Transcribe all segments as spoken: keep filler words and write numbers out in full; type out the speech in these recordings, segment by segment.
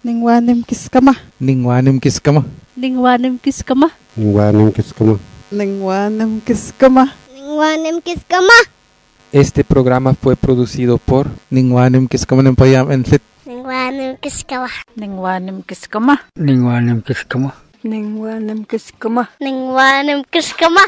Ningwanim kiskama. Ningwanim kiskama. Ningwanim kiskama. Ningwanim kiskama. Ningwanim kiskama. Ningwanim kiskama. Este programa fue producido por Ningwanim Kiskama Nempayam Enlit. Ningwanim kiskama. Ningwanim kiskama. Ningwanim kiskama. Ningwanim kiskama. Ningwanim kiskama.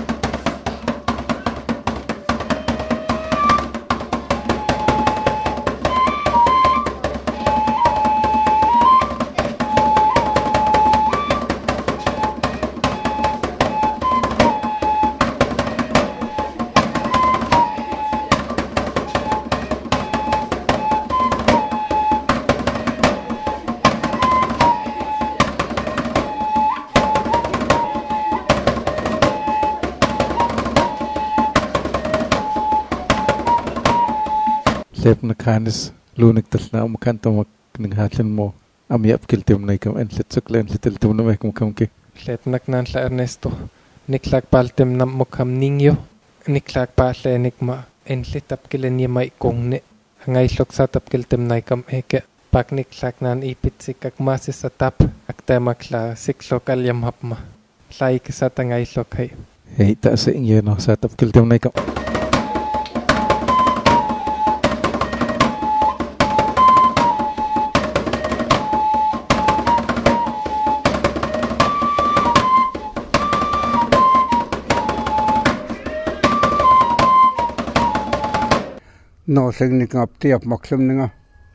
Lep nakanis lunik talna umakanta mak ninghatlin mo amyap kiltim naikam enlit sukla enlit tiltim namek mukam ki. Lep naknan la Ernesto niklak paltem nam mukam niño niklak patle nikma enlit apkilen yemai kongne ngay loksat apkiltim naikam eke pak niklak nan ipitsik ak masis atap aktemak la siklok alyam hapma laik sata ngay lokay. Hey ta sa inyo no sa tap kiltim naikam. No sing nik up tiap maksum ninga.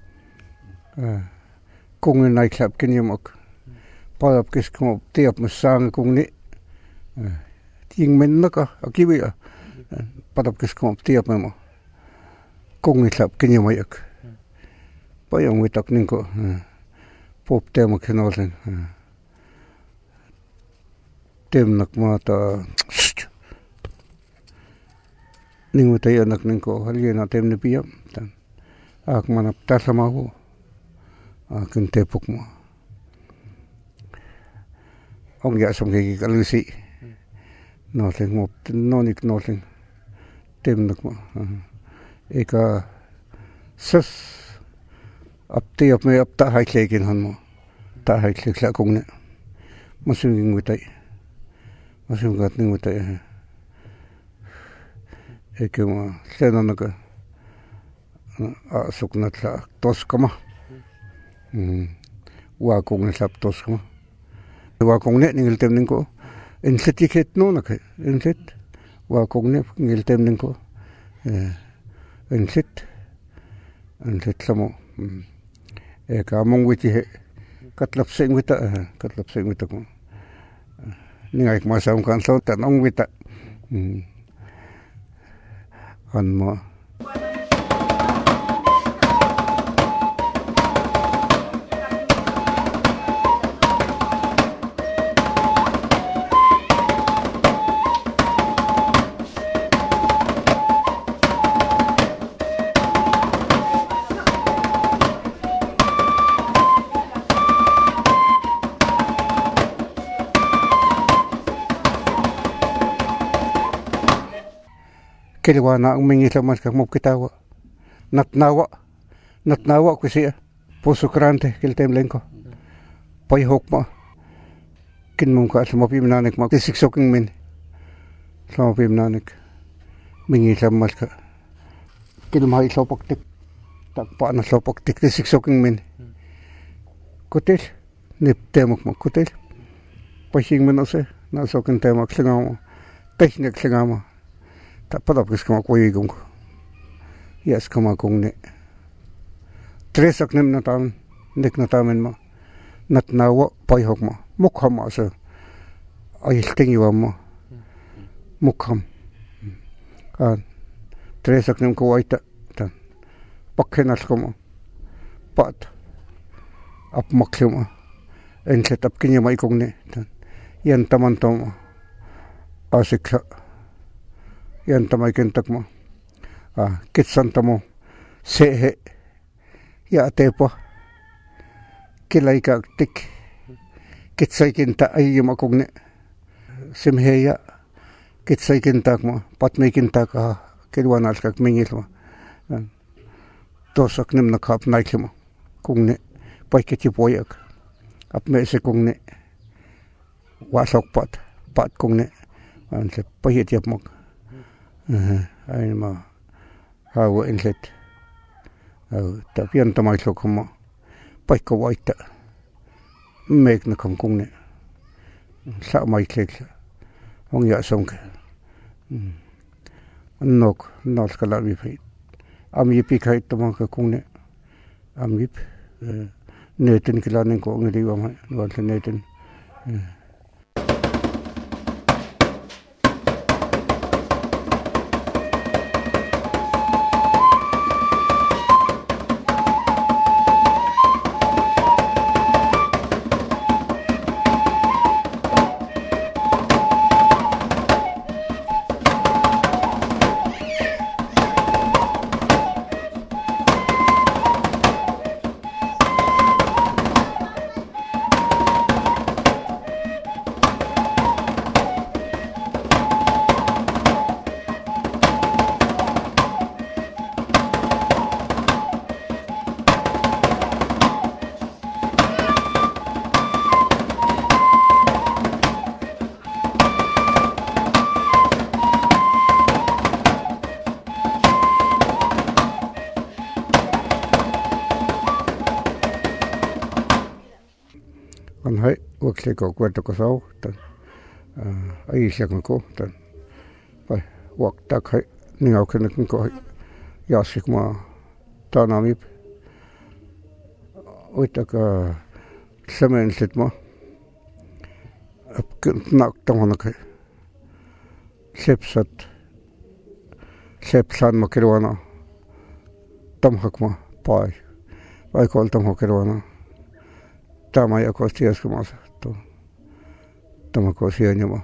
Kung nai klap kinyamak. Padap kis kum tiap masang kung ni. Ting men naka akiwi a. Padap kis kum tiap memo. Kung ni klap kinyamayak. Payang witak ningko. Pop temak hinolin. Tem nak mata. Ningu tayo anak ningko halya na tem ni piyam tan ak manap tasama ko akin tepok mo ong ya som kay kalusi no teng mo nonik no teng tem nak mo eka sas ap tiap me ap ta haiklekin han mo ta haiklek la kong ne masunging witay masungat ning witay eke mo sena naga asok natla toskama wa kong na sap toskama wa kong ne ningil tem ningko enletiket no nak enlet wa kong ne ningil tem ningko enlet enlet samo eka mong witi he katlap sing wita katlap sing wita ko ningay masam kan so tanong wita Anma. Kiliwa na ang mingila mas kag mukitawa. Natnawa. Natnawa ko siya. Puso krante kiltem lengko. Payhok mo. Kinmong ka sa mapim nanik mo. Tisiksoking min. Sa mapim nanik. Mingila mas ka. Kilmahay slopoktik. Takpa na slopoktik. Tisiksoking min. Kutil. Niptemok mo. Kutil. Pasing mo na siya. Nasokin temak singa mo. Technik singa mo. Padap kis kama kuwi gong yes kama kong ne tres ak nem natam nek natamen ma natnawa payhok ma mukham asa ay sting iwa ma mukham kan tres ak nem ko waita tan pakhenas kama pat ap makluma en set ap kinya mai kong ne tan yan taman tom asikha yan tamay kentak mo ah kitsan tamo sehe ya tepo kilay ka tik kitsay kinta ay yung akong ne simheya kitsay kintak mo patmay kintak ah kilwanal kag mingil mo tosak nim nakap naik mo kung ne paike chipoyak ap me se kung ne wa sok pat pat kung ne an se paike tiap mok ai ma hawa inlet au ta pian ta mai sok mo paike waita mek na kung kung ne sa mai klek ong ya song ke nok nok kala bi phi am yi pi khai to ma ka kung ne am yip neten kilanin ko ngeli wa ma wa neten an hai wakle ko kwat ko sau tan ai sak ko tan pai wak tak hai ningau khen ko ya sik ma ta nami oitak semen sit ma ap nak tong na kai sep sat sep san ma kirwana tam hakma pai pai kol tam hakirwana tama ya kostias como to tama kosia nyama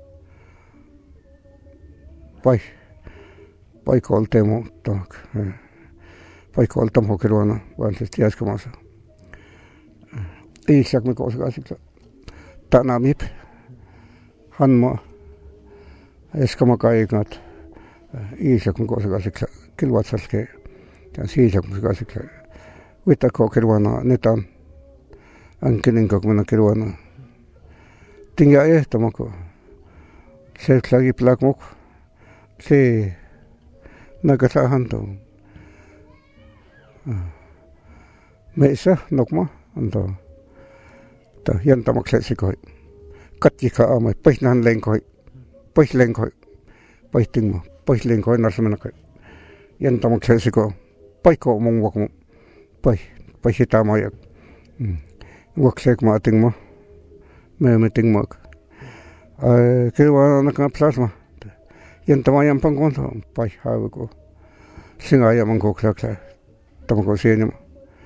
pai pai kol temo to pai kol tam hokerwana wan stias como sa i sak me kosa gasik ta namip hanma es como kai gat i sak me kosa gasik kilwat salke kan si sak me gasik wita kokerwana netan ang kining kak mana kirwana tingga eh tamako se lagi plak mok se nagasahan to mesa nokma anto ta yan tamak se sikoi kat ka amai painan leng koi pais leng koi pais ting mo pais leng koi narsamana koi yan tamak se siko pai ko mong wak mo pai pai sita mayak waksek ma ting ma me me ting ma ai ke wa na ka plasma yan tama yan pang kon pai ha ko singa ya mang ko klak la tama ko se ni ma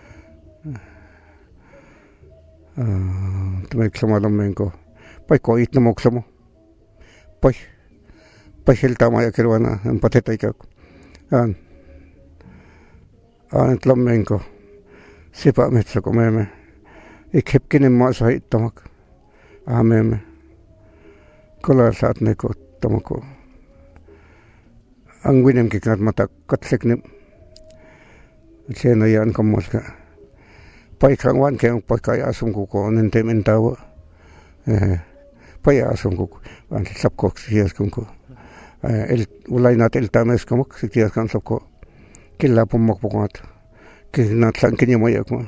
ah tama klama lam men ko pai ko it na mok samo pai pai hel tama ya kerwana en pateta ka an an tlam men ko sipa met sa ko me me ik heb geen maas uit tamak amen kola saat neko tamako ang winem kiknat mata katsek nim sena yan kamos ka pai kangwan keng pai kai asum ko ko nentem entawa eh pai asum ko an sap ko sias ko el ulai nat el tames kamok sias kan sap ko killa pomok pokat kinat san kinimoyak mo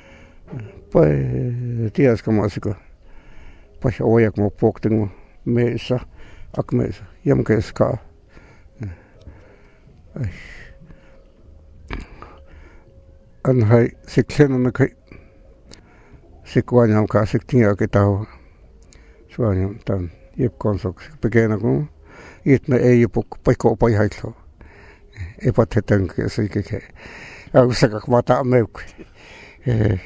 pai tias como así ko pai oyak mo pok tengo mesa ak mesa yam ke ska an hai sikhen na kai sikwanyam ka siktinga ke tao swanyam tan yep konsok pequena ko itna e yepok pai ko pai hai tho e patetang ke sai ke ke au sakak mata mek eh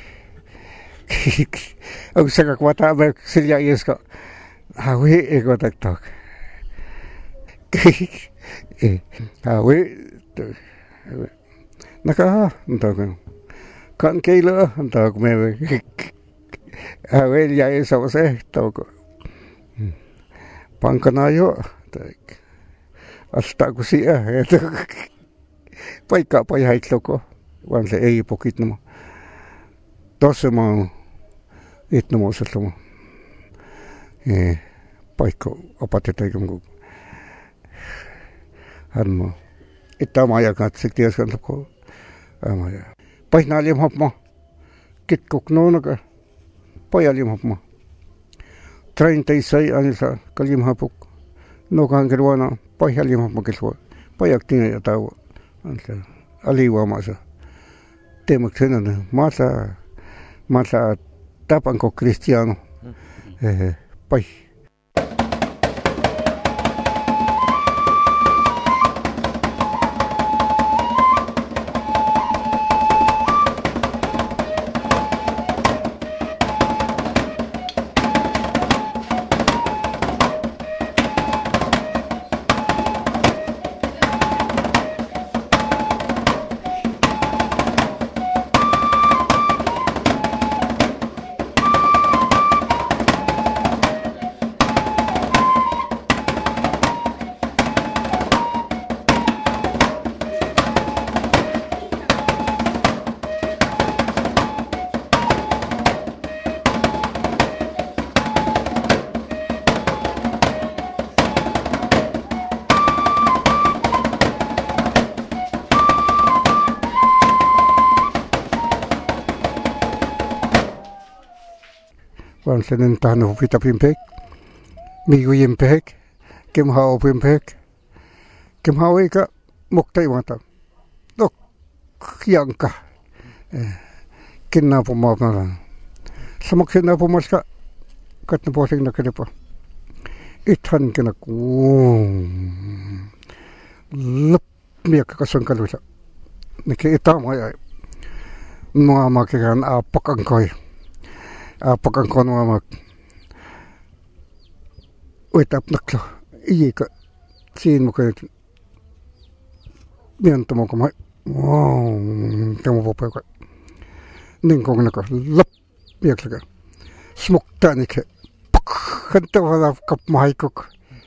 ang saka kwata ba silya yes ko hawi e ko tak tak eh hawi naka ntak kan kaila ntak me hawi ya eso se toko pangkanayo tak hasta kusia pai ka pai hai toko wan se e pokit no doce mo itno mo sa mo eh paiko apatitay kung han mo itamaya ka siktias kan ko amaya pai nalim hop mo kit kok no naga pai alim hop mo treinta y seis años sa kalim hapuk no kan kerwana pai alim hop mo kiswa pai aktin ya tawo ansa aliwa masa temak senana masa masa tapan ko cristiano eh pai wan senen tanu pita pimpek mi wimpek kem hao pimpek kem hao ika moktai mata dok yangka kinna po mapna samak kinna po maska kat na posing na kedepa ithan kena ku lep miak kasang kalusa nike itam ay mga makikan apak ang koy apak ang kono mak uitap naklo iye ka sin mo ka mian to mo ko mai wow tamo po pa ka ning kong naka lap miak laga smok tani ke kanta wala kap mai kok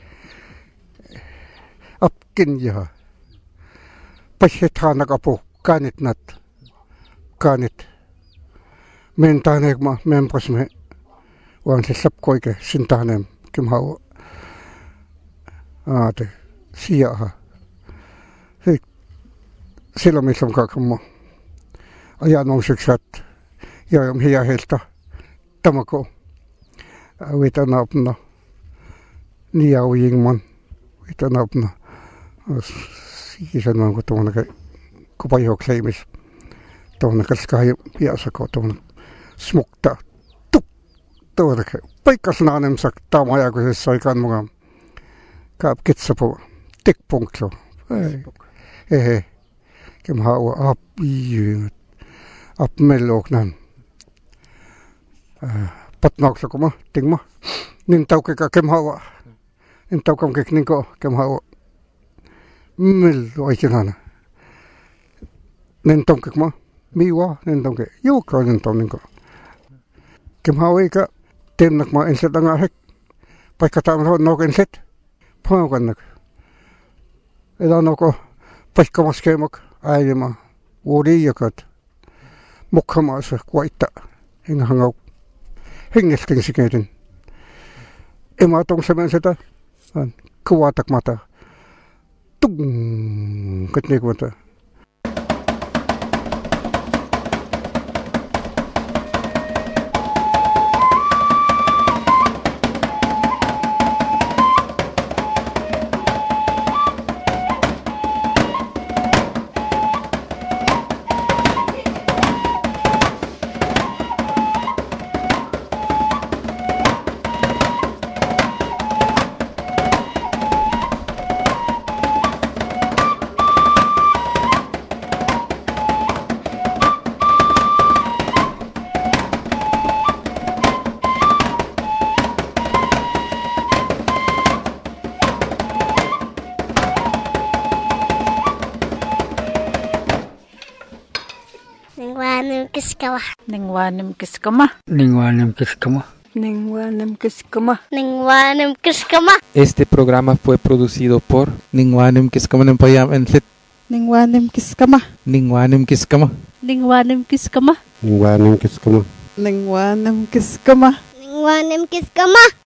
apkin ya pashetha nakapo kanit nat kanit mentanek ma mempos me wang se sap koy ke sintanem kim hawo ate sia ha he sila mi som ka kamo aya nong siksat ya yam hiya helta tamako wita na apna niya wing man wita na apna sikisan man ko to na kay kupayok saimis to na kaskay piasa ko to smokta tuk to na kay pay kasnanem sak tamaya ko sa kan mga kap kitsa po tik punktlo eh eh kem hawa ap yu ap melok nan patnok sa ko ma ting ma nin taw ka kem hawa nin taw kam kek ning ko kem hawa mil oi kinana nin tong kek ma miwa nin tong ke yo ka nin tong ning ko kem hawa ka tem nak ma enset nga hek pai kata ma no ken set pa kan nak eda no ko pai ka mas kemak ay ma wori yakat mukhama sa kwaita hing hangaw hingis king siketin ema tong semen seta an kuwatak mata tung ketnik mata Ningwanim kiskawa. Ningwanim kiskama. Ningwanim kiskama. Ningwanim kiskama. Ningwanim kiskama. Este programa fue producido por Ningwanim kiskamanim payam enlit Ningwanim kiskama. Ningwanim kiskama. Ningwanim kiskama. Ningwanim kiskama. Ningwanim kiskama. Ningwanim kiskama.